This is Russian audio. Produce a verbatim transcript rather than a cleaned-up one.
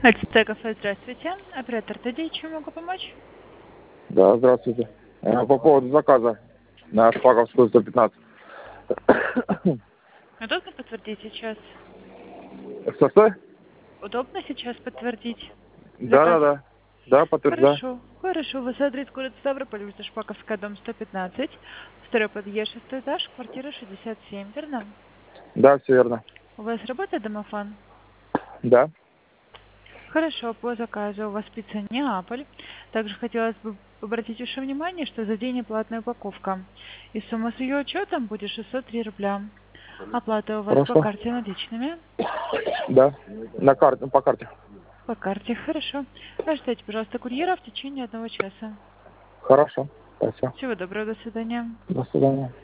Альтеца кафе, здравствуйте. Оператор ТД, чем могу помочь? Да, здравствуйте. Э, По поводу заказа на Шпаковскую сто пятнадцать. Удобно подтвердить сейчас? Что-что? Удобно сейчас подтвердить Да, заказ? да, да. Да, подтверждаю. Хорошо, хорошо. Вас адрес город Ставрополь, улица Шпаковская, дом сто пятнадцать. Второй подъезд, шестой этаж, квартира шестьдесят семь, верно? Да, все верно. У вас работает домофон? Да. Хорошо, по заказу у вас пицца Неаполь. Также хотелось бы обратить ваше внимание, что за день оплатная упаковка. И сумма с ее учетом будет шестьсот три рубля. Оплата у вас по Хорошо. карте наличными. Да. На карте, по карте. По карте, хорошо. Ожидайте, пожалуйста, курьера в течение одного часа. Хорошо. Спасибо. Всего доброго, до свидания. До свидания.